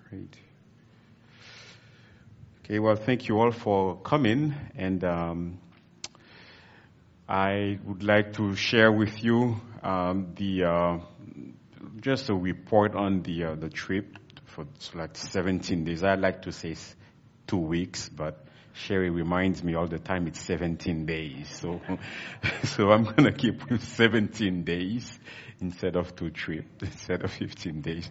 Great. Okay, well, thank you all for coming, and I would like to share with you just a report on the trip for like 17 days. I like to say 2 weeks, but Sherry reminds me all the time it's 17 days. So I'm going to keep with 17 days instead of 2 trips, instead of 15 days.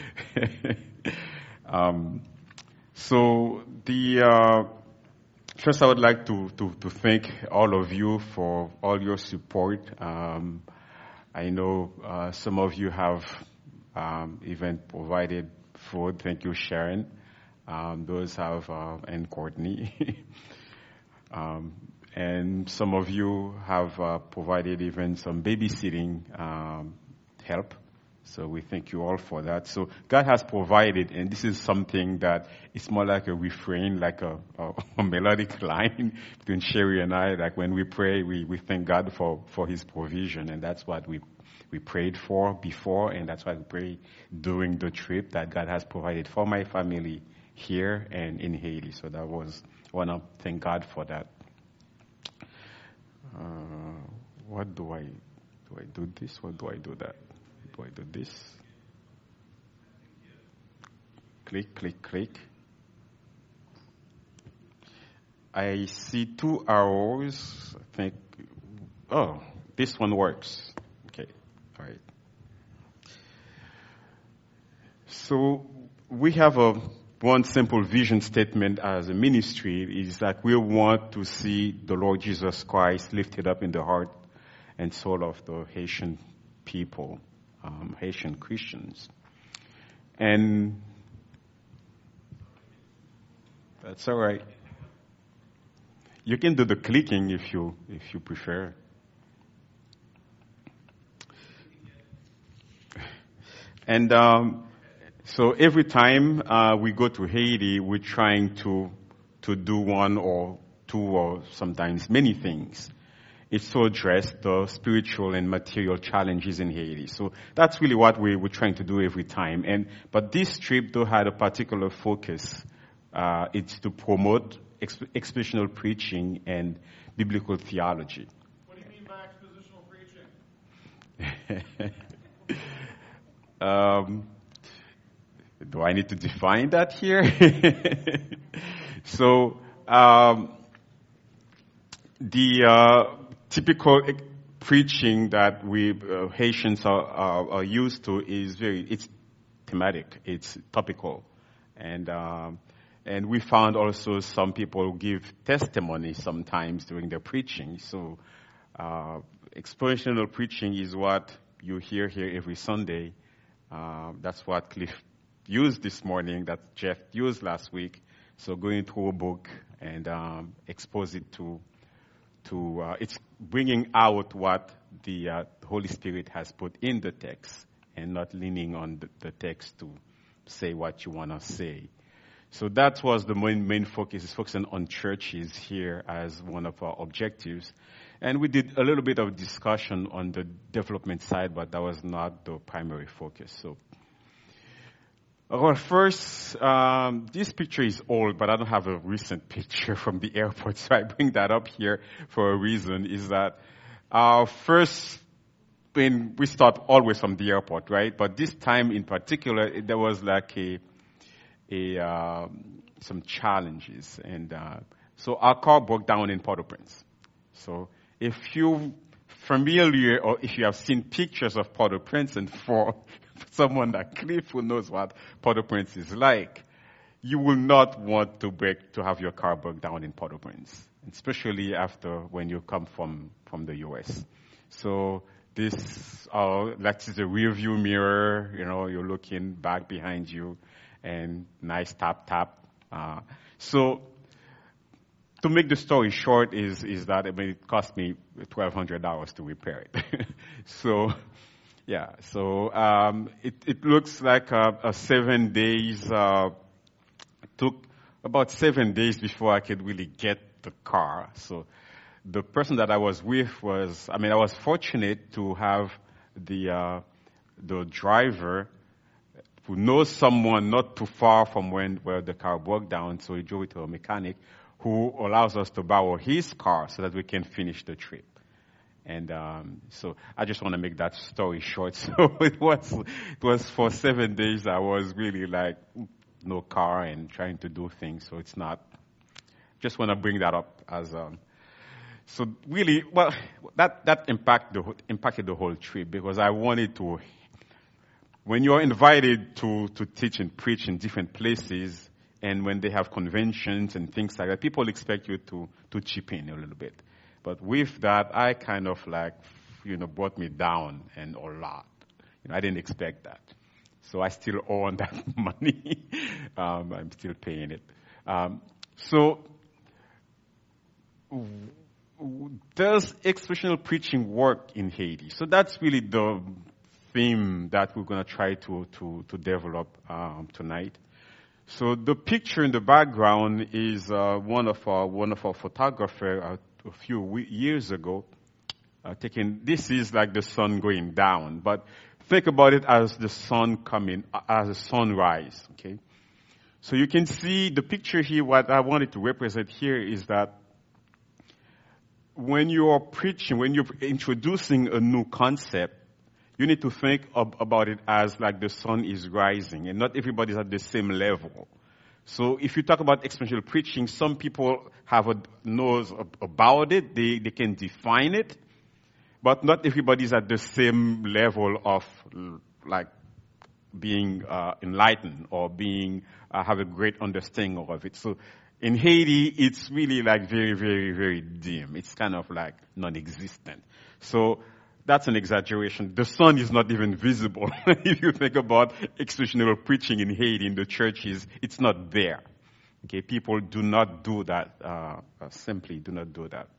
First I would like to thank all of you for all your support. I know some of you have even provided food. Thank you, Sharon. Those have, and Courtney. And some of you have provided even some babysitting help. So we thank you all for that. So God has provided, and this is something that it's more like a refrain, like a melodic line between Sherry and I. Like when we pray, we thank God for His provision, and that's what we prayed for before, and that's what we pray during the trip, that God has provided for my family here and in Haiti. So I want to thank God for that. What do I do this? What do I do that? Do I do this? Click, click, click. I see 2 arrows. I think, oh, this one works. Okay, all right. So we have one simple vision statement as a ministry is that we want to see the Lord Jesus Christ lifted up in the heart and soul of the Haitian people, Haitian Christians. And that's all right. You can do the clicking if you prefer. And so every time we go to Haiti, we're trying to do 1 or 2 or sometimes many things. It's to address the spiritual and material challenges in Haiti. So that's really what we're trying to do every time. But this trip, though, had a particular focus. It's to promote expositional preaching and biblical theology. What do you mean by expositional preaching? Do I need to define that here? So, the typical preaching that we Haitians are used to is it's thematic, it's topical, and we found also some people give testimony sometimes during their preaching. So, expositional preaching is what you hear here every Sunday. That's what Cliff used this morning, that Jeff used last week. So going through a book and expose it to it's bringing out what the Holy Spirit has put in the text and not leaning on the text to say what you want to say. So that was the main focus, is focusing on churches here as one of our objectives. And we did a little bit of discussion on the development side, but that was not the primary focus. So, well, first, this picture is old, but I don't have a recent picture from the airport, so I bring that up here for a reason, is that first, when we start always from the airport, right? But this time in particular, there was like some challenges, and so our car broke down in Port-au-Prince. So if you familiar or if you have seen pictures of Port-au-Prince, and for someone like Cliff who knows what Port-au-Prince is like, you will not want to have your car broke down in Port-au-Prince, especially after when you come from the U.S. So this is a rear view mirror, you're looking back behind you, and nice tap. So to make the story short is that it cost me $1,200 to repair it. So yeah, so it looks like 7 days. It took about 7 days before I could really get the car. So the person that I was with I was fortunate to have the driver who knows someone not too far from where the car broke down, so he drove it to a mechanic who allows us to borrow his car so that we can finish the trip. And so I just want to make that story short. So it was for 7 days I was really like no car and trying to do things. So it's not. Just want to bring that up as so really well that impacted the whole trip, because I wanted to. When you're invited to teach and preach in different places, and when they have conventions and things like that, people expect you to chip in a little bit. But with that, I kind of like, brought me down and a lot. I didn't expect that. So I still owe that money. I'm still paying it. So does expositional preaching work in Haiti? So that's really the theme that we're going to try to develop tonight. So the picture in the background is one of our photographers a few years ago taking. This is like the sun going down, but think about it as the sun coming, as the sunrise. Okay, so you can see the picture here. What I wanted to represent here is that when you are preaching, when you're introducing a new concept, you need to think about it as like the sun is rising, and not everybody's at the same level. So if you talk about exponential preaching, some people have a nose about it, they can define it, but not everybody's at the same level of like being enlightened or being have a great understanding of it. So in Haiti, it's really like very, very, very dim. It's kind of like non-existent. So that's an exaggeration. The sun is not even visible. If you think about expositional preaching in Haiti, in the churches, it's not there. Okay, people do not do that. Simply do not do that.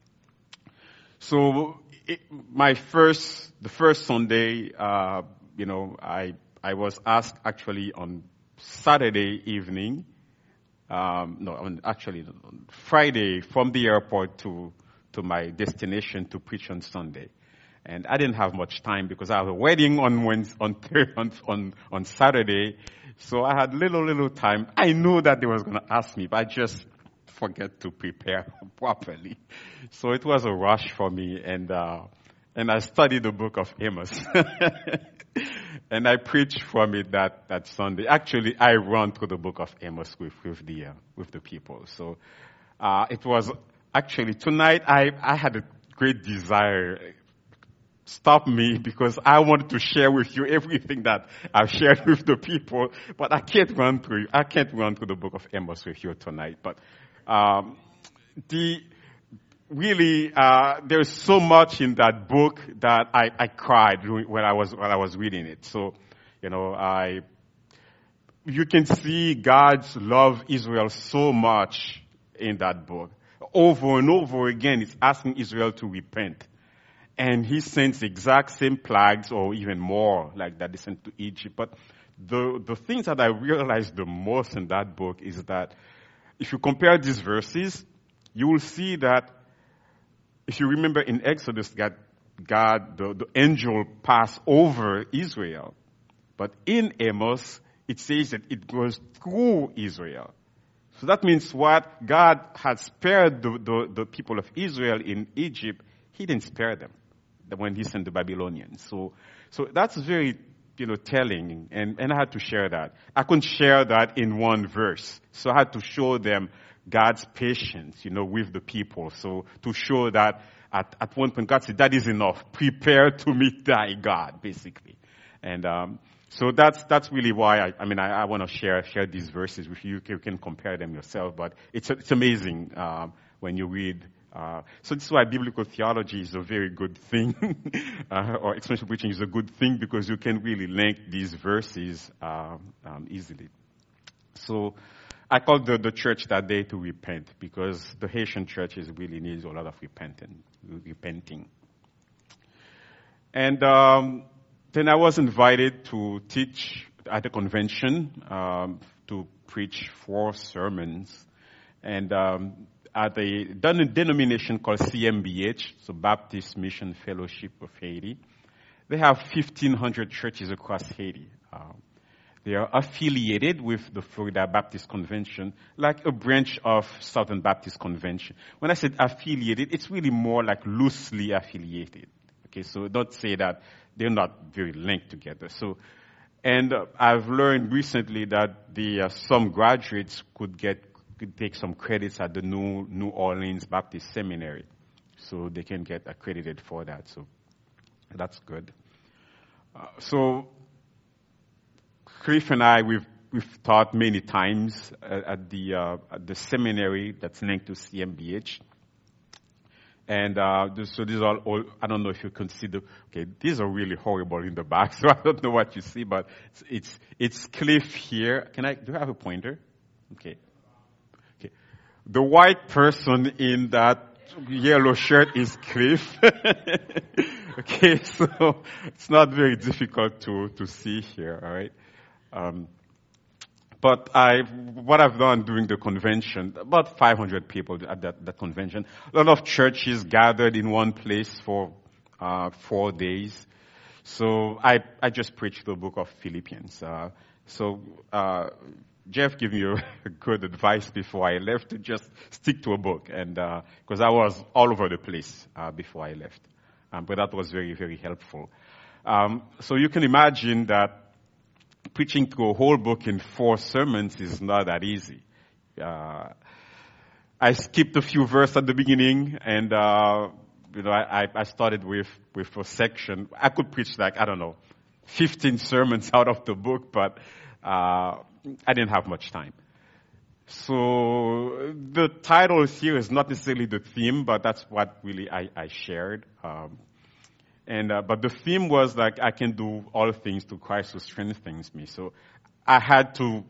So the first Sunday, I was asked actually on Saturday evening. On Friday from the airport to my destination to preach on Sunday. And I didn't have much time because I had a wedding on Saturday, so I had little time. I knew that they was going to ask me, but I just forget to prepare properly. So it was a rush for me, and I studied the book of Amos, and I preached from it that Sunday. Actually, I ran through the book of Amos with the people. So it was actually tonight. I had a great desire. Stop me, because I wanted to share with you everything that I've shared with the people, but I can't run through the book of Amos with you tonight. But there's so much in that book that I cried when I was reading it. So, you can see God's love Israel so much in that book. Over and over again, it's asking Israel to repent. And he sends the exact same plagues, or even more, like that they sent to Egypt. But the things that I realized the most in that book is that if you compare these verses, you will see that if you remember in Exodus, God, the angel passed over Israel. But in Amos, it says that it goes through Israel. So that means what God had spared the people of Israel in Egypt, he didn't spare them when he sent the Babylonians. So that's very, telling, and I had to share that. I couldn't share that in one verse. So I had to show them God's patience, with the people. So to show that at one point God said, that is enough. Prepare to meet thy God, basically. And so that's really why I want to share these verses with you. You can compare them yourself, but it's amazing when you read. So this is why biblical theology is a very good thing, or exponential preaching is a good thing, because you can really link these verses easily. So I called the church that day to repent, because the Haitian churches really needs a lot of repenting. And then I was invited to teach at a convention, to preach 4 sermons, and at a denomination called CMBH, so Baptist Mission Fellowship of Haiti. They have 1,500 churches across Haiti. They are affiliated with the Florida Baptist Convention, like a branch of Southern Baptist Convention. When I said affiliated, it's really more like loosely affiliated. Okay, so don't say that they're not very linked together. So, and I've learned recently that some graduates could take some credits at the New Orleans Baptist Seminary, so they can get accredited for that. So that's good. So Cliff and I, we've taught many times at the seminary that's linked to CMBH. And so these are all, I don't know if you consider, okay, these are really horrible in the back, so I don't know what you see, but it's Cliff here. Do I have a pointer? Okay. The white person in that yellow shirt is Cliff. Okay, so it's not very difficult to see here, all right? But what I've done during the convention, about 500 people at that convention, a lot of churches gathered in one place for 4 days. So I just preached the book of Philippians. Jeff gave me a good advice before I left to just stick to a book, and because I was all over the place before I left. But that was very, very helpful. So you can imagine that preaching through a whole book in 4 sermons is not that easy. I skipped a few verses at the beginning, and I started with a section. I could preach 15 sermons out of the book, but I didn't have much time. So the title here is not necessarily the theme, but that's what really I shared. But the theme was I can do all things through Christ who strengthens me. So I had to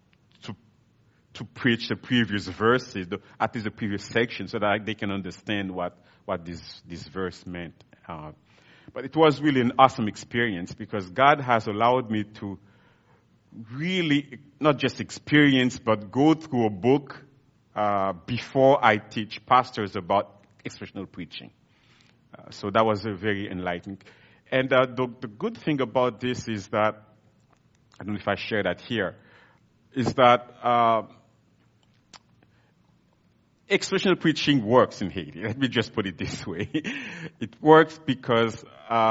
preach the previous verses, at least the previous section, so that they can understand what this verse meant. But it was really an awesome experience because God has allowed me to really not just experience, but go through a book before I teach pastors about expressional preaching. So that was a very enlightening. And the good thing about this is that, I don't know if I share that here, is that expressional preaching works in Haiti. Let me just put it this way. It works because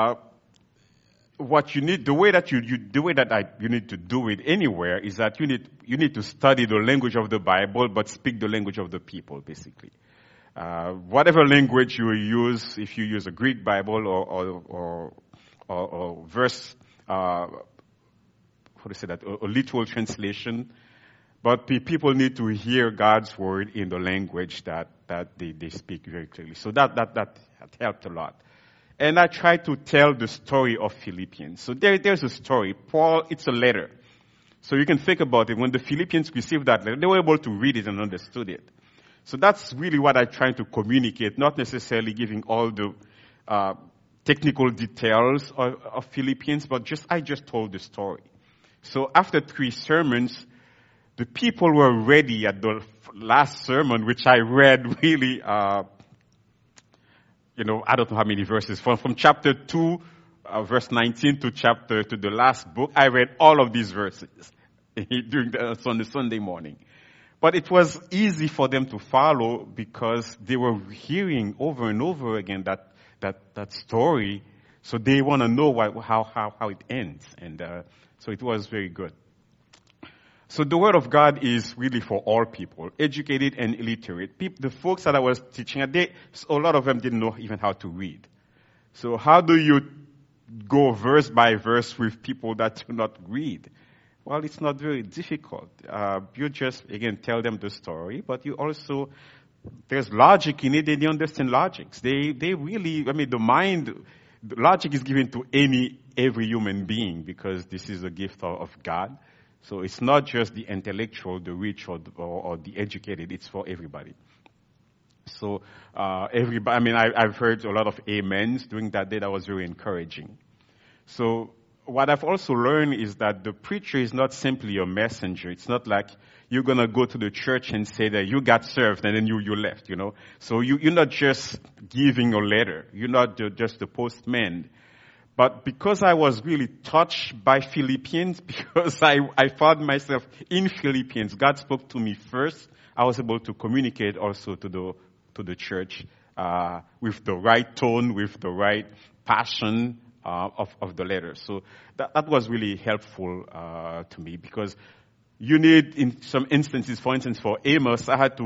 what you need, the way that you need to do it anywhere is that you need to study the language of the Bible, but speak the language of the people, basically. Whatever language you use, if you use a Greek Bible or verse, a literal translation, but people need to hear God's word in the language that they speak very clearly. So that helped a lot. And I try to tell the story of Philippians. So there's a story. Paul, it's a letter. So you can think about it. When the Philippians received that letter, they were able to read it and understood it. So that's really what I'm trying to communicate, not necessarily giving all the technical details of Philippians, but I just told the story. So after 3 sermons, the people were ready at the last sermon, which I read really, I don't know how many verses. From chapter 2, verse 19 to the last book, I read all of these verses on the Sunday morning. But it was easy for them to follow because they were hearing over and over again that story. So they want to know how it ends. And so it was very good. So the Word of God is really for all people, educated and illiterate. The folks that I was teaching, a lot of them didn't know even how to read. So how do you go verse by verse with people that do not read? Well, it's not very difficult. You just, again, tell them the story, but you also, there's logic in it, and they understand logics. They really, logic is given to every human being because this is a gift of God. So it's not just the intellectual, the rich, or the educated. It's for everybody. So I've heard a lot of amens during that day. That was very encouraging. So what I've also learned is that the preacher is not simply a messenger. It's not like you're going to go to the church and say that you got served and then you left, So you're not just giving a letter. You're not just the postman. But because I was really touched by Philippians, because I found myself in Philippians, God spoke to me first. I was able to communicate also to the church with the right tone, with the right passion of the letter. So that was really helpful to me, because you need, in some instances, for instance, for Amos, I had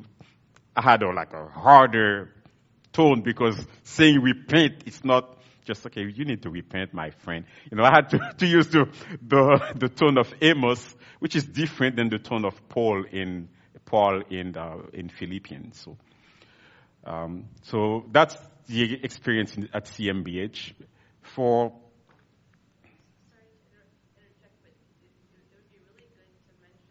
a harder tone, because saying repent, it's not just, okay, you need to repent, my friend. I had to use the tone of Amos, which is different than the tone of Paul in Philippians. So that's the experience at CMBH. For Sorry to interject, but it would be really good to mention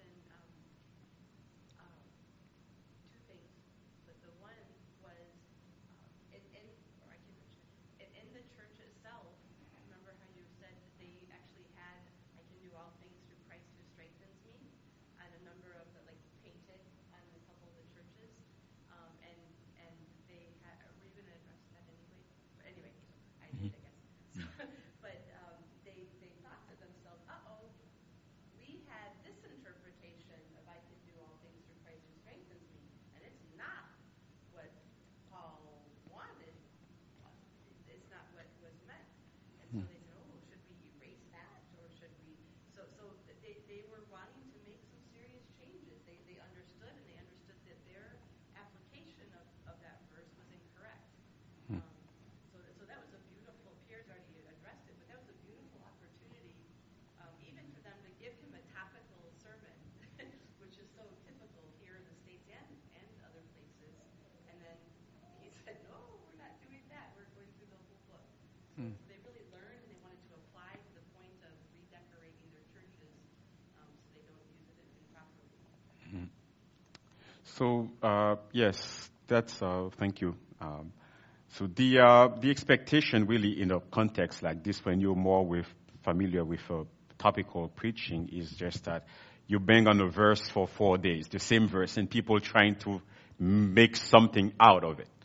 two things. But the one was or I can mention in the church itself. Remember how you said that they actually had, I can do all things through Christ who strengthens me, and a number of the, painted on a couple of the churches, and they had, were you going to address that anyway? But anyway, I did, I guess. But they thought to themselves, we had this interpretation of I can do all things through Christ who strengthens me, and it's not what Paul wanted. It's not what was meant. And so they said, should we erase that, or should we? So they were wanting to make some serious changes. They understood, and they understood that their application of that verse was incorrect. So that was a beautiful, Pierre's already addressed it, but that was a beautiful opportunity, even for them to give him a topical sermon, which is so typical here in the States and other places. And then he said, no, we're not doing that. We're going through the whole book. So they really learned, and they wanted to apply to the point of redecorating their churches, so they don't use it improperly. So yes, that's thank you. So the expectation really in a context like this, when you're more familiar with topical preaching, is just that you bang on a verse for 4 days, the same verse, and people trying to make something out of it.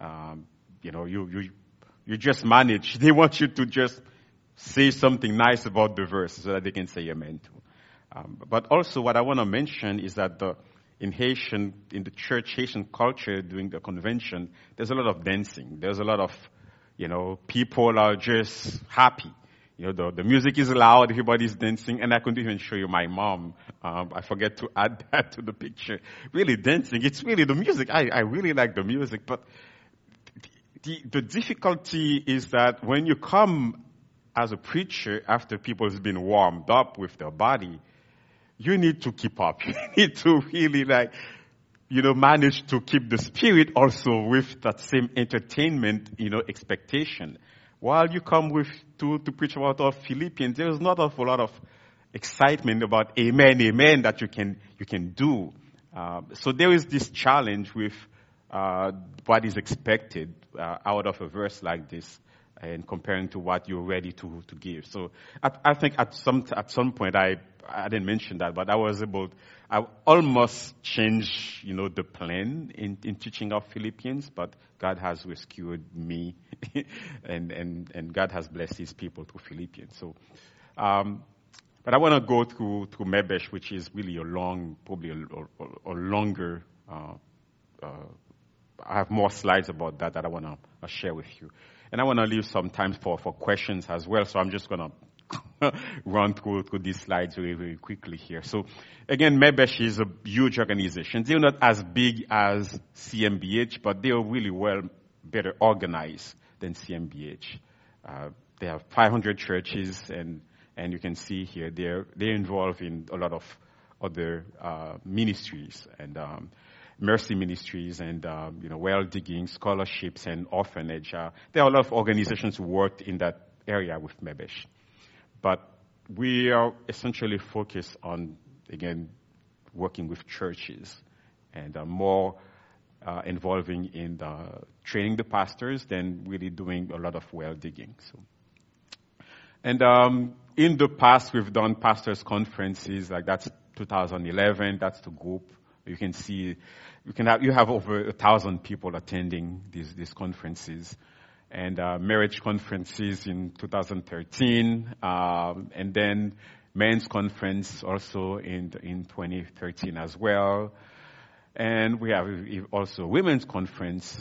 You just manage. They want you to just say something nice about the verse so that they can say amen to. But also what I want to mention is that in the church Haitian culture during the convention, there's a lot of dancing. There's a lot of, people are just happy. The music is loud, everybody's dancing, and I couldn't even show you my mom. I forget to add that to the picture. Really dancing. It's really the music. I really like the music, but the difficulty is that when you come as a preacher after people have been warmed up with their body, you need to keep up. You need to really manage to keep the spirit also with that same entertainment, expectation. While you come to preach about all Philippians, there is not a whole lot of excitement about amen that you can do. So there is this challenge with what is expected out of a verse like this, and comparing to what you're ready to give. So I think at some point I didn't mention that, but I almost changed, the plan in teaching of Philippians, but God has rescued me and God has blessed his people through Philippians. So, but I want to go through Mebesh, which is really probably a longer, I have more slides about that I want to share with you. And I want to leave some time for questions as well. So I'm just going to run through these slides very, very quickly here. So again, Mebesh is a huge organization. They're not as big as CMBH, but they are really better organized than CMBH. They have 500 churches, and you can see here they're involved in a lot of other ministries and mercy ministries and well digging, scholarships, and orphanage. There are a lot of organizations who worked in that area with Mebesh, but we are essentially focused on, again, working with churches and more involving in training the pastors than really doing a lot of well digging. So, and in the past, we've done pastors' conferences, like that's 2011. That's the group. You can see, you have over 1,000 people attending these conferences, and marriage conferences in 2013, and then men's conference also in 2013 as well. And we have also women's conference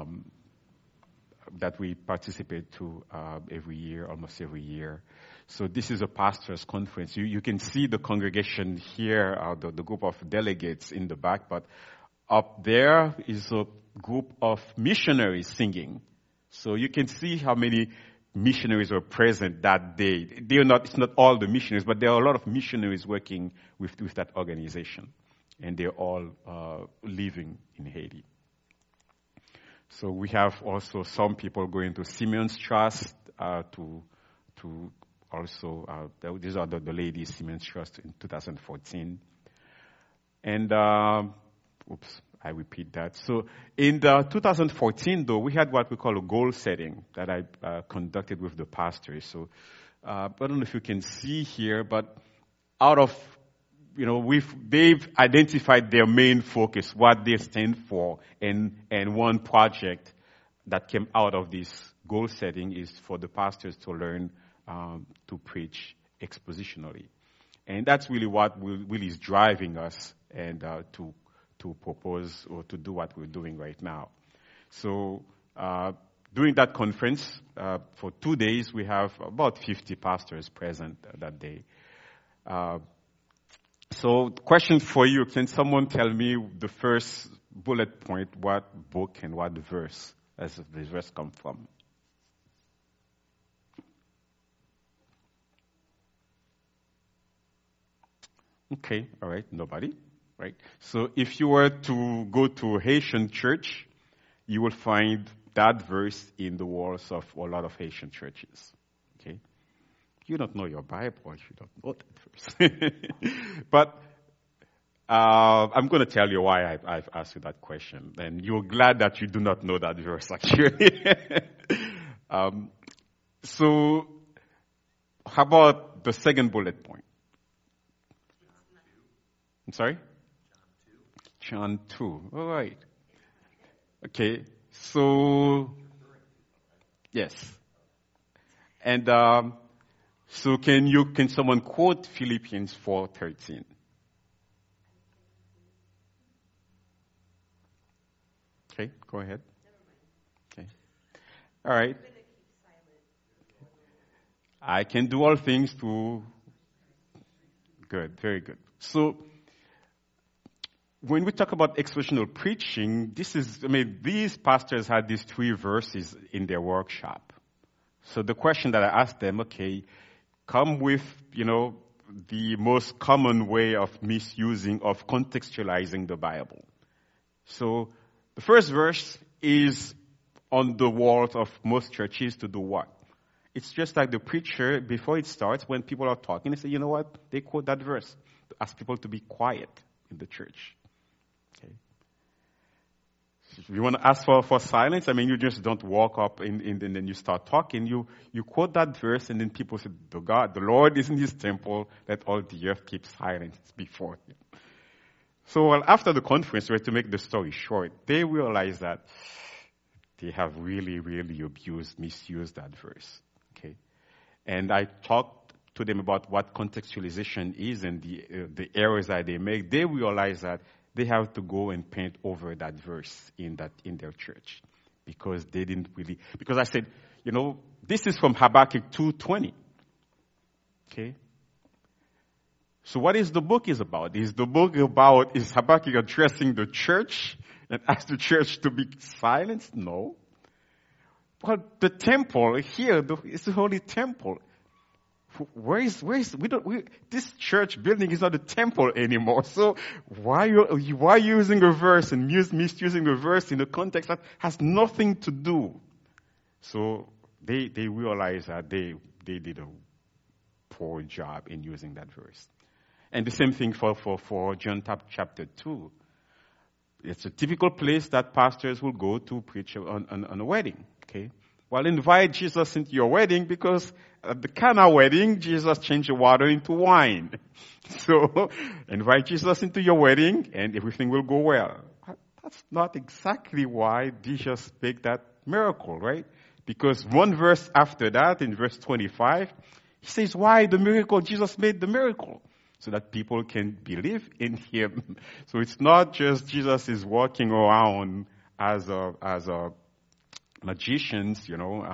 that we participate to every year, almost every year. So this is a pastors' conference. You can see the congregation here, the group of delegates in the back, but up there is a group of missionaries singing. So you can see how many missionaries were present that day. It's not all the missionaries, but there are a lot of missionaries working with that organization. And they're all living in Haiti. So we have also some people going to Simeon's Trust to also, these are the ladies, Simeon's Trust in 2014. And, I repeat that. So in the 2014, though, we had what we call a goal setting that I conducted with the pastors. So I don't know if you can see here, but out of, they've identified their main focus, what they stand for, and one project that came out of this goal setting is for the pastors to learn to preach expositionally. And that's really what really is driving us and to propose or to do what we're doing right now. So during that conference, for 2 days, we have about 50 pastors present that day. So question for you, can someone tell me the first bullet point, what book and what verse does this verse come from? Okay, all right, nobody, right? So if you were to go to a Haitian church, you will find that verse in the walls of a lot of Haitian churches, okay? You don't know your Bible, you don't know that verse. But I'm going to tell you why I've asked you that question. And you're glad that you do not know that verse, actually. So how about the second bullet point? I'm sorry? John 2. All right. Okay. So, yes. And so can someone quote Philippians 4:13? Okay, go ahead. Okay. All right. I can do all things to... Good, very good. So, when we talk about expositional preaching, these pastors had these 3 verses in their workshop. So the question that I asked them, okay, come with, the most common way of contextualizing the Bible. So the first verse is on the walls of most churches to do what? It's just like the preacher, before it starts, when people are talking, they say, you know what? They quote that verse to ask people to be quiet in the church. Okay. If you want to ask for silence, you just don't walk up and then you start talking. You quote that verse and then people say, the Lord is in his temple, let all the earth keep silence before him. So after the conference, to make the story short, they realized that they have really, really misused that verse. Okay. And I talked to them about what contextualization is and the errors that they make. They realized that they have to go and paint over that verse in their church because they didn't really, because I said, this is from Habakkuk 2:20. Okay. So what is the book is about? Is Habakkuk addressing the church and ask the church to be silent? No. Well, the temple here is the holy temple. This church building is not a temple anymore. So why are you using a verse and misusing the verse in a context that has nothing to do? So they realized that they did a poor job in using that verse. And the same thing for John chapter 2. It's a typical place that pastors will go to preach on a wedding. Okay. Well, invite Jesus into your wedding because at the Cana wedding, Jesus changed the water into wine. So, invite Jesus into your wedding and everything will go well. That's not exactly why Jesus made that miracle, right? Because one verse after that, in verse 25, he says, why the miracle? Jesus made the miracle so that people can believe in him. So it's not just Jesus is walking around as a magicians,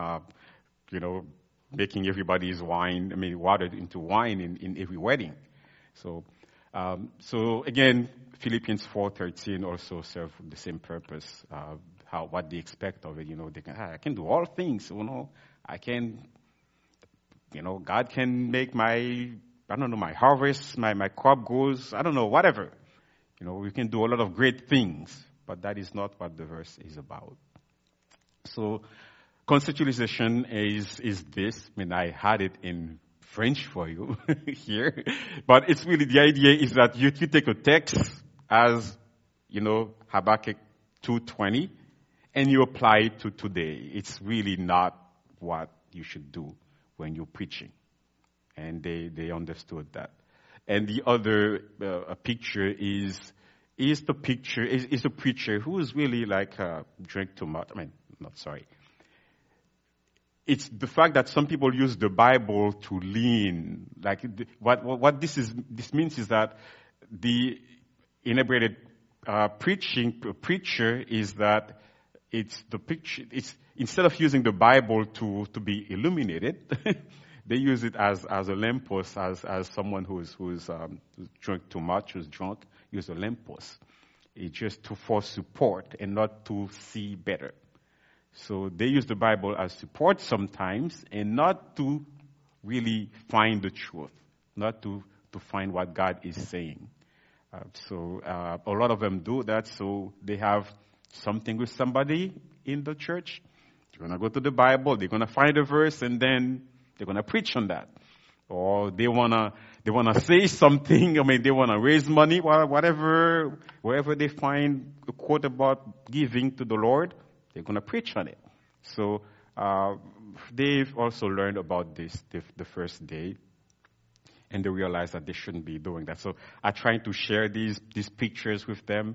making everybody's water into wine in every wedding. So again, Philippians 4:13 also serve the same purpose. What they expect of it, I can do all things, I can, God can make my harvest, my crop grows, whatever. We can do a lot of great things, but that is not what the verse is about. So, conceptualization is this. I had it in French for you here, but it's really, the idea is that you take a text as, Habakkuk 2:20, and you apply it to today. It's really not what you should do when you're preaching. And they understood that. And the other picture is a preacher who is really drink too much. It's the fact that some people use the Bible to lean. What this means is that the inebriated preacher is that it's the picture. It's instead of using the Bible to be illuminated, they use it as a lamppost, as someone who's drunk too much, who's drunk, use a lamppost. It's just for support and not to see better. So they use the Bible as support sometimes, and not to really find the truth, not to find what God is saying. A lot of them do that. So they have something with somebody in the church. They're going to go to the Bible. They're going to find a verse, and then they're going to preach on that. Or they want to say something. They want to raise money, whatever, wherever they find a quote about giving to the Lord, they're going to preach on it. So they've also learned about this the first day, and they realized that they shouldn't be doing that. So I tried to share these pictures with them,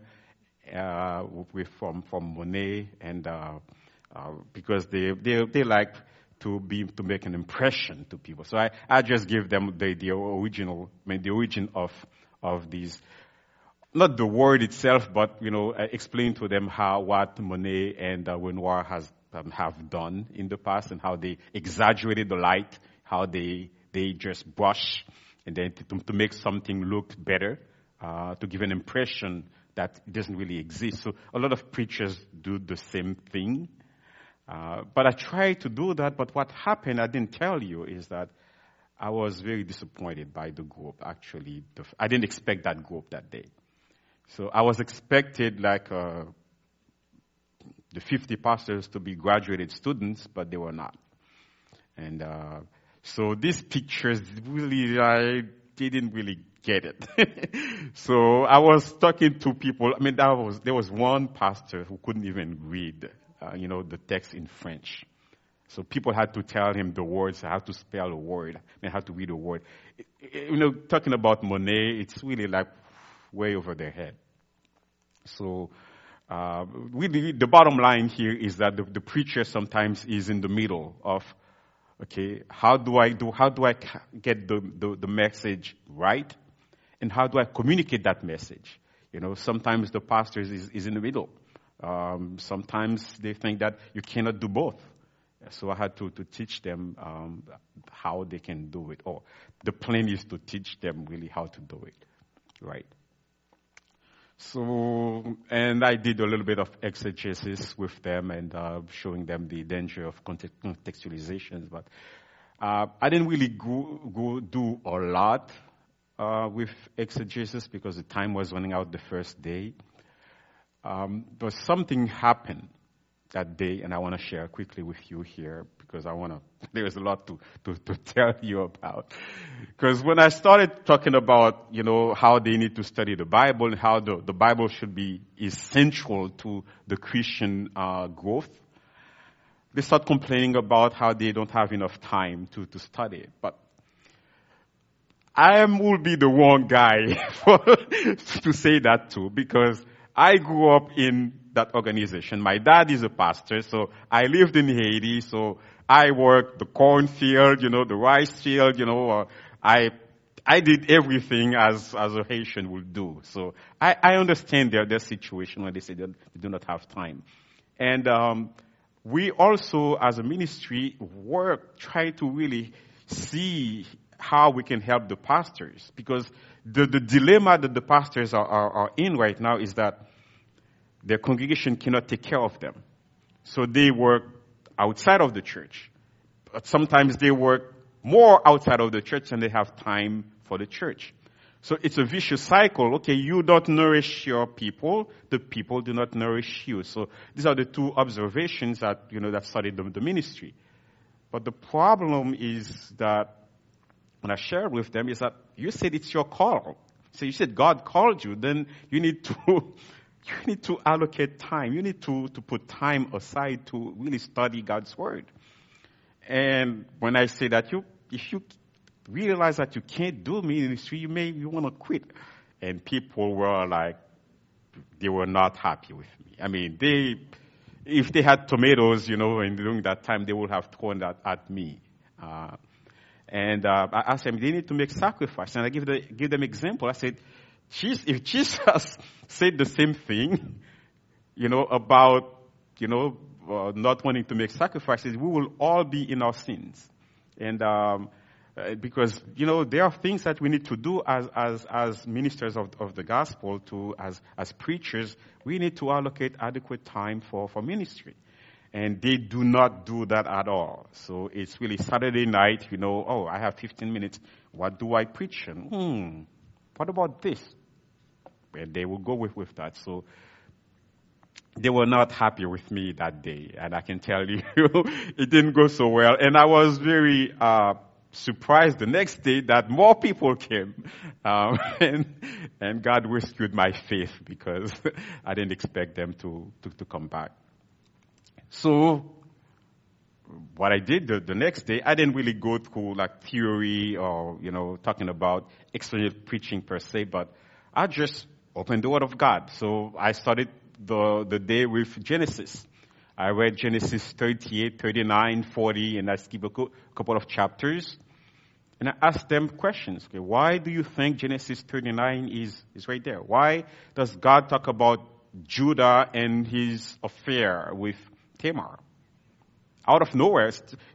from Monet, and because they like to make an impression to people. So I just give them the origin of these. Not the word itself, but explain to them what Monet and Renoir have done in the past, and how they exaggerated the light, how they just brush, and then to make something look better, to give an impression that it doesn't really exist. So a lot of preachers do the same thing, but I tried to do that. But what happened, I didn't tell you, is that I was very disappointed by the group. Actually, I didn't expect that group that day. So I was expected the 50 pastors to be graduated students, but they were not. And so these pictures really, I didn't really get it. So I was talking to people. There was one pastor who couldn't even read, the text in French. So people had to tell him the words, how to spell a word, how to read a word. Talking about Monet, it's really way over their head. So, really, the bottom line here is that the preacher sometimes is in the middle of, okay, how do I get the message right, and how do I communicate that message? Sometimes the pastor is in the middle. Sometimes they think that you cannot do both. So I had to teach them how they can do it, or the plan is to teach them really how to do it, right? So, and I did a little bit of exegesis with them and showing them the danger of contextualizations, but I didn't really go do a lot with exegesis because the time was running out the first day. But something happened that day, and I want to share quickly with you here because there's a lot to tell you about. Because when I started talking about, how they need to study the Bible and how the Bible is central to the Christian growth, they start complaining about how they don't have enough time to study it. But I will be the wrong guy to say that to, because I grew up in that organization. My dad is a pastor, so I lived in Haiti, so I worked the cornfield, the rice field, I did everything as a Haitian would do. So I understand their situation when they say that they do not have time. And we also, as a ministry, try to really see how we can help the pastors. Because the dilemma that the pastors are in right now is that their congregation cannot take care of them. So they work outside of the church. But sometimes they work more outside of the church than they have time for the church. So it's a vicious cycle. Okay, you don't nourish your people, the people do not nourish you. So these are the two observations that, that started the ministry. But the problem is that when I shared with them is that you said it's your call. So you said God called you, then you need to allocate time. You need to put time aside to really study God's word. And when I say that if you realize that you can't do ministry, you want to quit. And people were like, they were not happy with me. I mean, if they had tomatoes, and during that time, they would have thrown that at me. And I asked them, they need to make sacrifice. And I give them example. I said, if Jesus said the same thing, about, not wanting to make sacrifices, we will all be in our sins. And because, there are things that we need to do as ministers of the gospel, as preachers. We need to allocate adequate time for ministry. And they do not do that at all. So it's really Saturday night, I have 15 minutes. What do I preach? And, what about this? And they will go with that. So they were not happy with me that day. And I can tell you, it didn't go so well. And I was very surprised the next day that more people came. And God rescued my faith because I didn't expect them to come back. So what I did the next day, I didn't really go through like theory or, talking about external preaching per se, but I just opened the Word of God. So I started the day with Genesis. I read Genesis 38, 39, 40, and I skipped a couple of chapters. And I asked them questions. Okay, why do you think Genesis 39 is right there? Why does God talk about Judah and his affair with Tamar? Out of nowhere.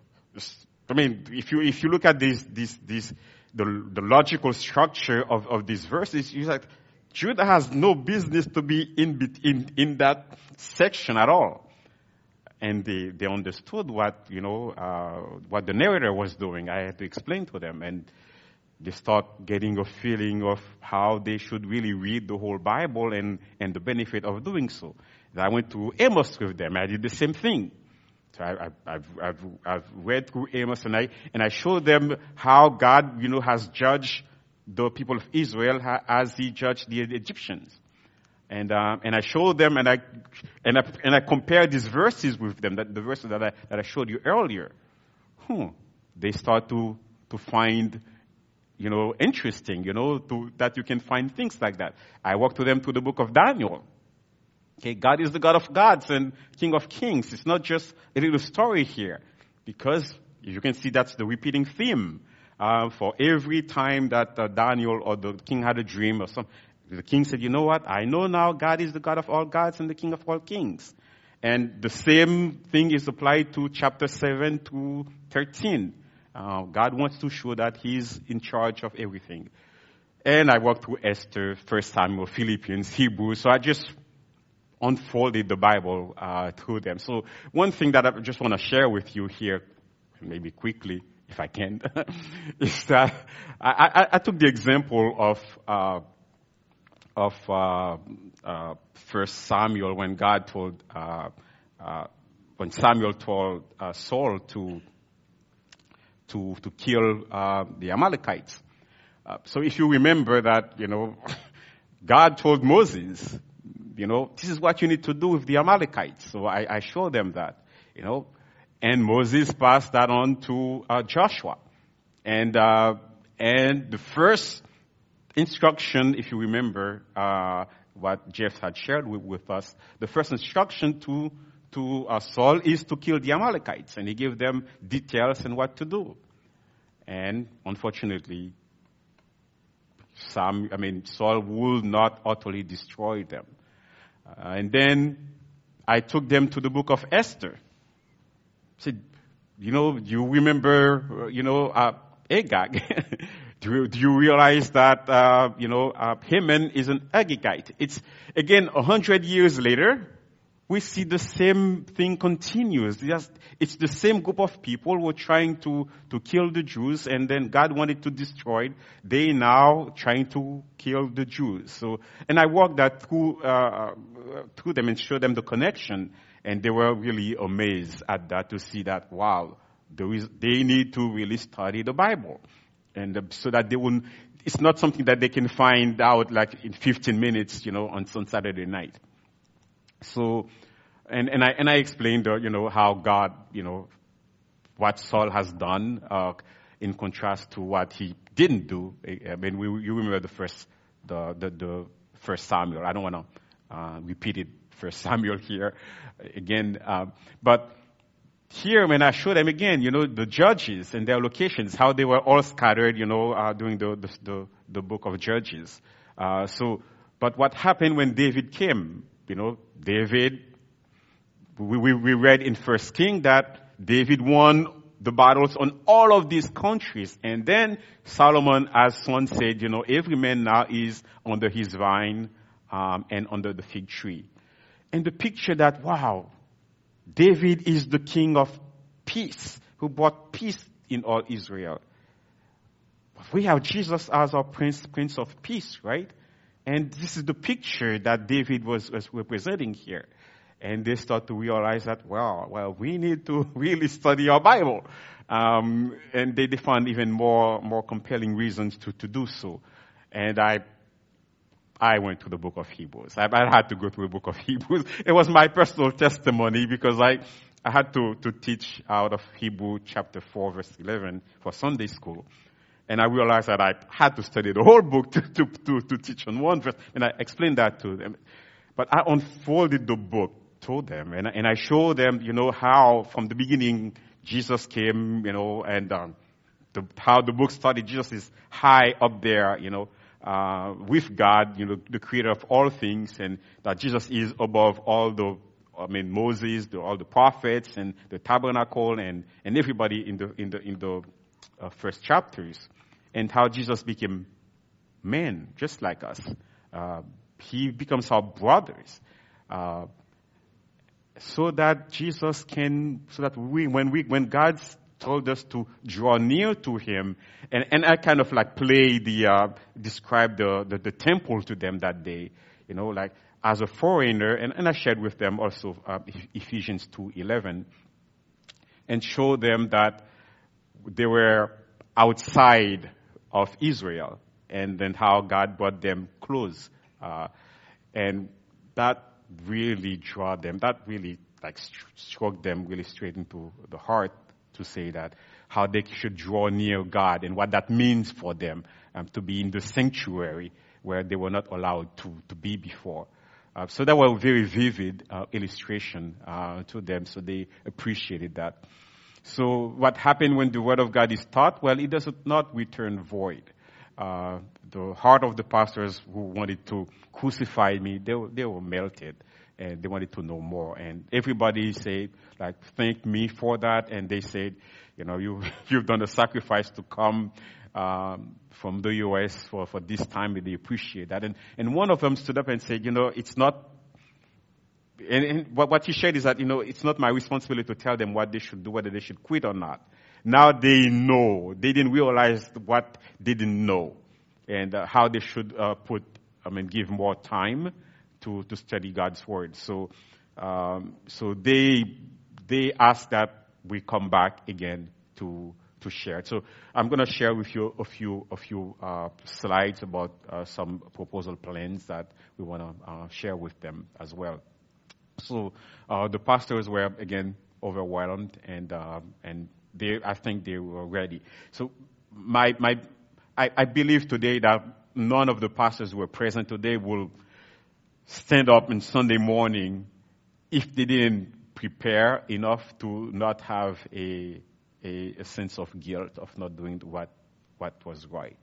If you look at the logical structure of these verses, you're like, Judah has no business to be in that section at all. And they understood what the narrator was doing. I had to explain to them, and they start getting a feeling of how they should really read the whole Bible and the benefit of doing so. And I went to Amos with them. I did the same thing. So I've read through Amos, and I showed them how God has judged the people of Israel as He judged the Egyptians. And I showed them, and I compared these verses with them, the verses that I showed you earlier. They start to find, interesting, that you can find things like that. I walked them to the book of Daniel. Okay, God is the God of gods and King of kings. It's not just a little story here, because you can see that's the repeating theme. For every time that Daniel or the king had a dream or something, the king said, you know what? I know now God is the God of all gods and the King of all kings. And the same thing is applied to chapter 7 to 13. God wants to show that He's in charge of everything. And I walked through Esther, 1 Samuel, Philippians, Hebrews. So I just unfolded the Bible through them. So one thing that I just want to share with you here, maybe quickly, if I can, is that I took the example of 1 Samuel when God told when Samuel told Saul to kill the Amalekites. So if you remember that, God told Moses, this is what you need to do with the Amalekites. So I showed them that, and Moses passed that on to Joshua. And the first instruction, if you remember what Jeff had shared with us, the first instruction to Saul is to kill the Amalekites, and he gave them details and what to do. And unfortunately, Saul would not utterly destroy them. And then I took them to the book of Esther. I said, you remember, Agag? Do you realize that, Haman is an Agagite? It's, again, 100 years later, we see the same thing continues. It's the same group of people who were trying to kill the Jews, and then God wanted to destroy. They now trying to kill the Jews. So, and I walked that through them and showed them the connection, and they were really amazed at that to see that, wow, they need to really study the Bible, and so that they wouldn't. It's not something that they can find out like in 15 minutes, on Saturday night. So, and I explained, how God, what Saul has done, in contrast to what he didn't do. You remember the first Samuel. I don't want to repeat it, First Samuel here again, but here when I show them again, the judges and their locations, how they were all scattered, during the book of Judges. But what happened when David came? David, we read in First King that David won the battles on all of these countries. And then Solomon, as son said, every man now is under his vine, and under the fig tree. And the picture that, wow, David is the king of peace, who brought peace in all Israel. We have Jesus as our Prince of Peace, right? And this is the picture that David was representing here. And they start to realize that, well, we need to really study our Bible. And they found even more compelling reasons to do so. And I went to the book of Hebrews. I had to go to the book of Hebrews. It was my personal testimony because I had to teach out of Hebrew chapter 4, verse 11 for Sunday school. And I realized that I had to study the whole book to teach on one verse. And I explained that to them. But I unfolded the book to them. And I showed them, how from the beginning Jesus came, and how the book started. Jesus is high up there, with God, the creator of all things. And that Jesus is above all Moses, all the prophets, and the tabernacle, and everybody in the first chapters. And how Jesus became man, just like us. He becomes our brothers. So that when God told us to draw near to him, and I kind of like describe the temple to them that day, like as a foreigner, and I shared with them also Ephesians 2:11, and showed them that they were outside of Israel, and then how God brought them close, and that really struck them really straight into the heart to say that how they should draw near God and what that means for them, to be in the sanctuary where they were not allowed to be before. So that was a very vivid illustration to them, so they appreciated that. So what happened when the word of God is taught? Well, it does not return void. The heart of the pastors who wanted to crucify me, they were melted, and they wanted to know more. And everybody said, thank me for that. And they said, you've done a sacrifice to come from the U.S. for this time, and they appreciate that. And one of them stood up and said, it's not. And what he shared is that, it's not my responsibility to tell them what they should do, whether they should quit or not. Now they know. They didn't realize what they didn't know, and how they should give more time to study God's word. So they ask that we come back again to share. So I'm going to share with you a few slides about some proposal plans that we want to share with them as well. So the pastors were again overwhelmed, and I think they were ready. So I believe today that none of the pastors who are present today will stand up on Sunday morning if they didn't prepare enough to not have a sense of guilt of not doing what was right.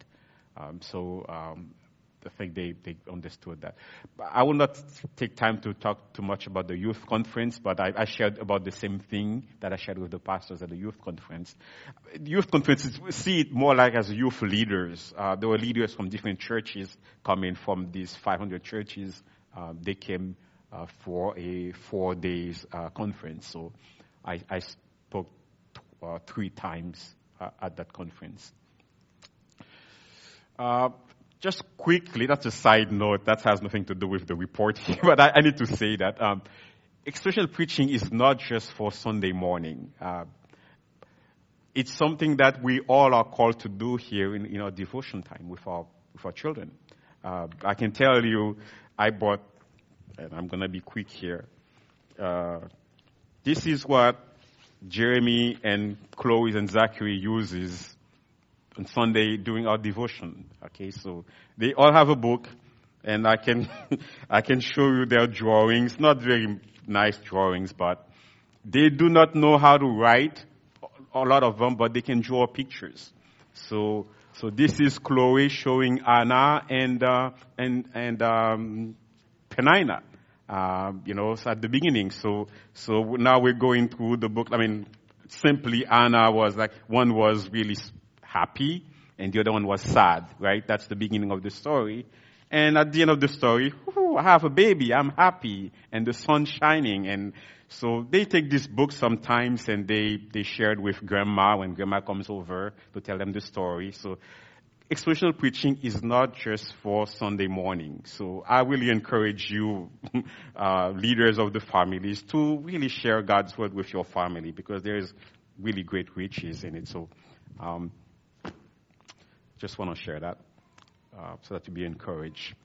I think they understood that. But I will not take time to talk too much about the youth conference, but I shared about the same thing that I shared with the pastors at the youth conference. Youth conferences, we see it more like as youth leaders. There were leaders from different churches coming from these 500 churches. They came for a 4 days conference. So I spoke 3 times at that conference. Just quickly, that's a side note. That has nothing to do with the report here, but I need to say that expositional preaching is not just for Sunday morning. It's something that we all are called to do here in our devotion time with our children. I can tell you, I bought, and I'm going to be quick here. This is what Jeremy and Chloe and Zachary uses on Sunday during our devotion. Okay, so they all have a book, and I can show you their drawings. Not very nice drawings, but they do not know how to write, a lot of them, but they can draw pictures. So this is Chloe showing Anna and Penina. So at the beginning. So now we're going through the book. I mean, simply Anna was like, one was really happy, and the other one was sad, right? That's the beginning of the story. And at the end of the story, I have a baby, I'm happy, and the sun's shining. And so they take this book sometimes, and they share it with grandma when grandma comes over to tell them the story. So expositional preaching is not just for Sunday morning. So I really encourage you, leaders of the families, to really share God's word with your family, because there is really great riches in it. So just want to share that so that you be encouraged.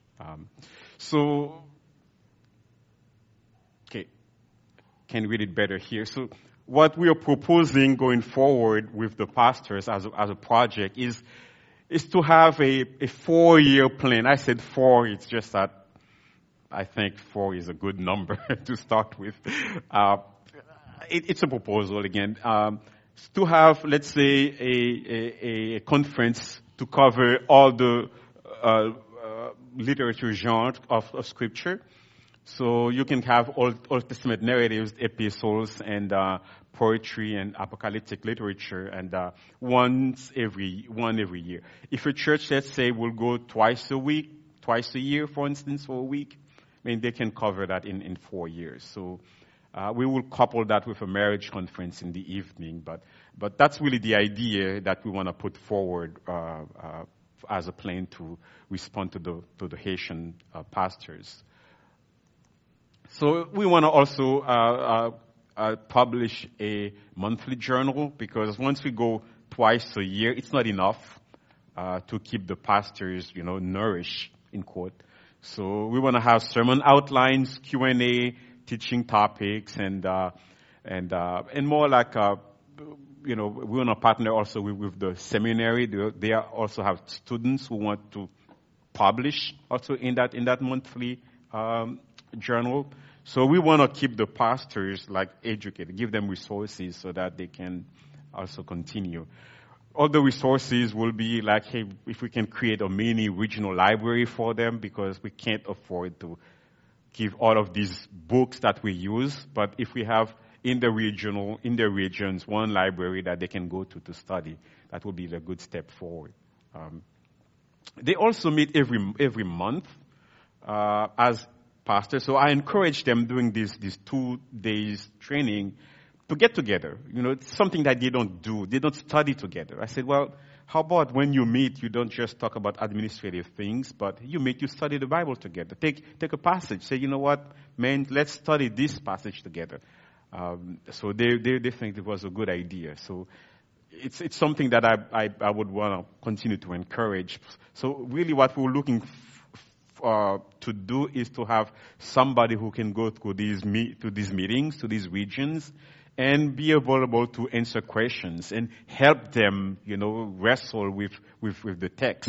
Okay, can read it better here. So what we are proposing going forward with the pastors as a project is to have a 4-year plan. I said 4, it's just that I think 4 is a good number to start with. It's a proposal again. To have, let's say, a conference to cover all the literature genre of Scripture. So you can have Old Testament narratives, epistles, and poetry and apocalyptic literature, and one every year. If a church, let's say, will go twice a year, for instance, for a week, I mean, they can cover that in 4 years. So we will couple that with a marriage conference in the evening, but that's really the idea that we want to put forward as a plan to respond to the Haitian pastors. So we want to also publish a monthly journal, because once we go twice a year, it's not enough to keep the pastors, nourished, in quote. So we want to have sermon outlines, Q&A, teaching topics, and more like we want to partner also with the seminary. They also have students who want to publish also in that monthly journal. So we want to keep the pastors educated, give them resources so that they can also continue. All the resources will be hey, if we can create a mini regional library for them, because we can't afford to give all of these books that we use. But if we have in the regions, one library that they can go to study, that will be a good step forward. They also meet every month as pastors. So I encourage them during these 2 days training to get together. It's something that they don't do. They don't study together. I said, well, how about when you meet, you don't just talk about administrative things, but you study the Bible together. Take a passage. Say, you know what, man, let's study this passage together. So they think it was a good idea. So it's something that I would want to continue to encourage. So really what we're looking to do is to have somebody who can go through these meetings, to these regions, and be available to answer questions and help them, wrestle with the text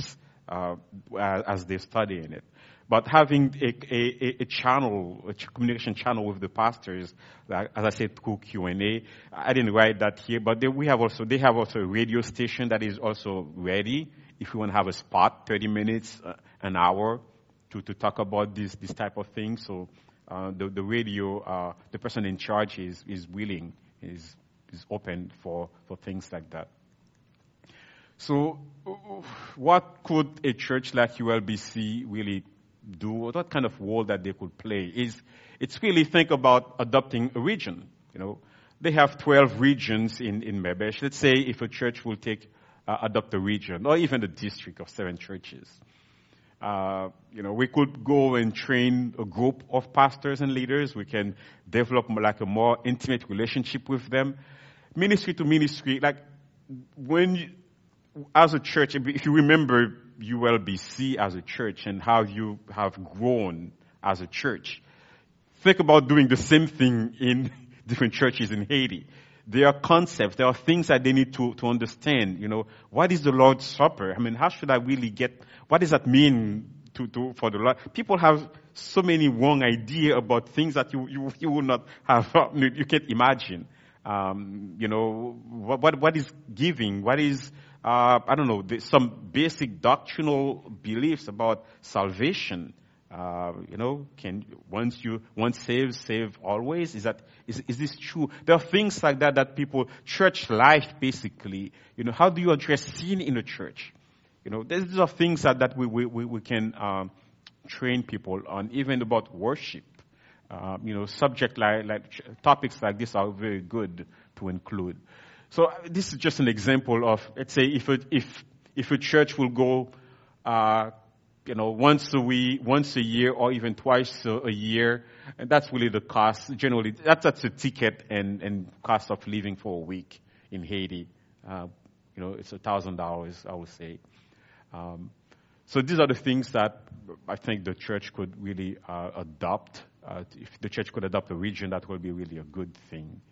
as they're studying it. But having a channel, a communication channel with the pastors, like, as I said, through Q&A. I didn't write that here, but they have also a radio station that is also ready if you want to have a spot, 30 minutes, an hour, to talk about this type of thing. So the radio, the person in charge is willing, is open for things like that. So what could a church like ULBC really do? What kind of role that they could play? It's really think about adopting a region. They have 12 regions in Mebesh. Let's say if a church will adopt a region, or even a district of 7 churches. We could go and train a group of pastors and leaders. We can develop like a more intimate relationship with them. Ministry to ministry, like as a church, if you remember ULBC as a church and how you have grown as a church, think about doing the same thing in different churches in Haiti. There are concepts, there are things that they need to understand. What is the Lord's Supper? I mean, how should I really what does that mean for the Lord? People have so many wrong ideas about things that you will not have, you can't imagine. What is giving? What is, some basic doctrinal beliefs about salvation. Once saved, save always? Is this true? There are things like that people, church life basically, how do you address sin in a church? These are things that we can, train people on, even about worship. Subject like topics like this are very good to include. So this is just an example of, let's say, if a church will go, once a year, or even twice a year, and that's really the cost. Generally, that's a ticket and cost of living for a week in Haiti. It's $1,000, I would say. So these are the things that I think the church could really adopt. If the church could adopt a region, that would be really a good thing.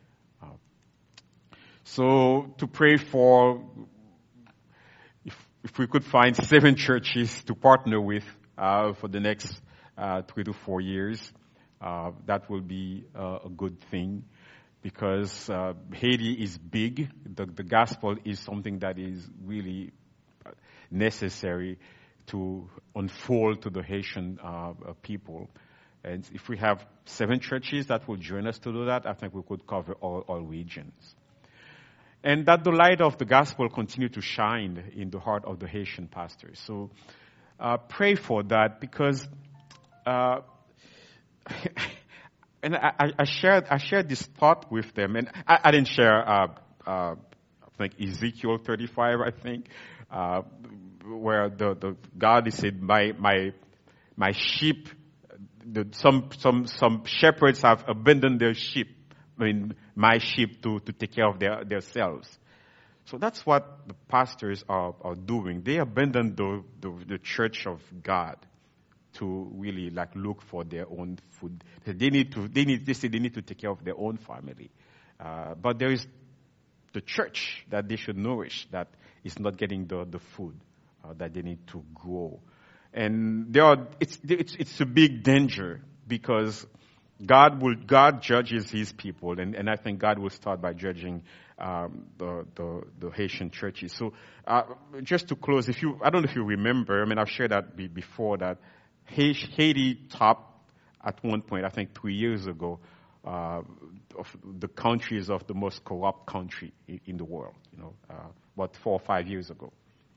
So to pray for, if we could find 7 churches to partner with for the next 3 to 4 years, that will be a good thing, because Haiti is big. The gospel is something that is really necessary to unfold to the Haitian people. And if we have 7 churches that will join us to do that, I think we could cover all regions. And that the light of the gospel continue to shine in the heart of the Haitian pastors. So pray for that, because and I shared this thought with them, and I didn't share I think Ezekiel 35, I think, where the God said, my sheep, some shepherds have abandoned their sheep. My sheep to take care of themselves. So that's what the pastors are doing. They abandon the church of God to really look for their own food. They say they need to take care of their own family. But there is the church that they should nourish that is not getting the food that they need to grow. And it's a big danger, because God judges His people, and I think God will start by judging the Haitian churches. So just to close, I don't know if you remember, I've shared that before, that Haiti topped at one point, I think 3 years ago, of the countries of the most corrupt country in the world. About 4 or 5 years ago.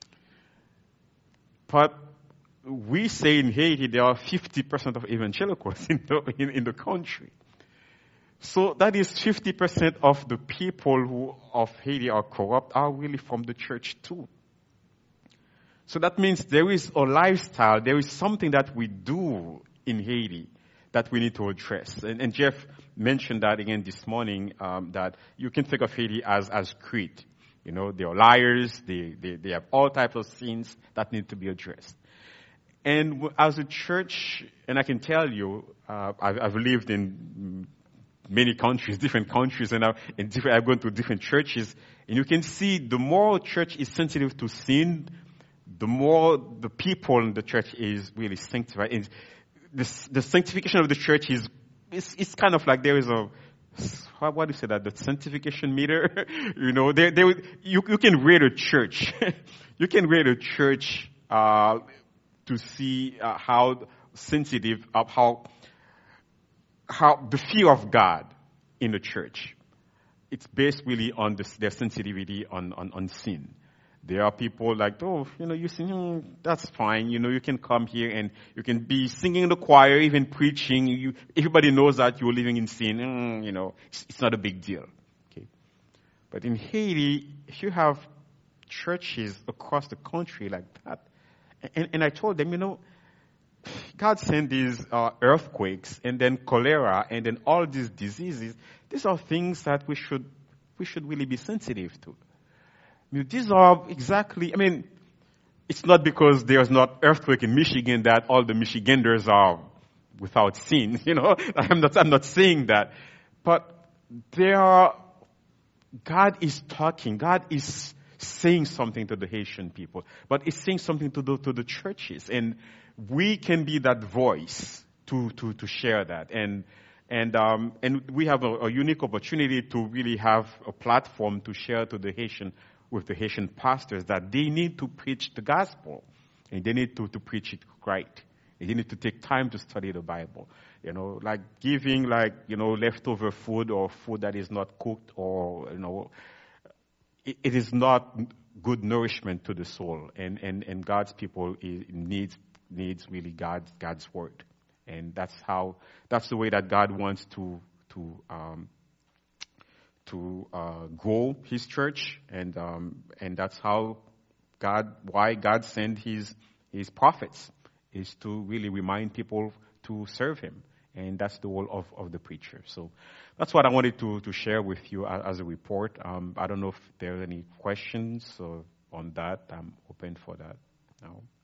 But we say in Haiti there are 50% of evangelicals in the country. So that is 50% of the people of Haiti are corrupt are really from the church too. So that means there is a lifestyle, there is something that we do in Haiti that we need to address. And Jeff mentioned that again this morning, that you can think of Haiti as Crete. They are liars, they have all types of sins that need to be addressed. And as a church, and I can tell you, I've lived in many countries, different countries, and I've gone to different churches, and you can see the more a church is sensitive to sin, the more the people in the church is really sanctified. And the sanctification of the church is it's kind of like there is a, what do you say that, the sanctification meter? You can rate a church. You can rate a church to see how sensitive, how the fear of God in the church. It's based really on their sensitivity on sin. There are people like, you sing, that's fine. You can come here and you can be singing in the choir, even preaching. Everybody knows that you're living in sin. It's not a big deal. Okay. But in Haiti, if you have churches across the country like that, and I told them, God sent these earthquakes and then cholera and then all these diseases. These are things that we should really be sensitive to. These are exactly, it's not because there's not earthquake in Michigan that all the Michiganders are without sin, I'm not saying that. But God is talking, God is saying something to the Haitian people, but it's saying something to the churches. And we can be that voice to share that. And we have a unique opportunity to really have a platform to share to the Haitian pastors that they need to preach the gospel, and they need to preach it right. And they need to take time to study the Bible. Like giving leftover food or food that is not cooked, or it is not good nourishment to the soul. And God's people needs really God's word. And that's the way that God wants to grow His church, and that's why God sent His prophets, is to really remind people to serve Him, and that's the role of the preacher. So that's what I wanted to share with you as a report. I don't know if there are any questions on that. I'm open for that now.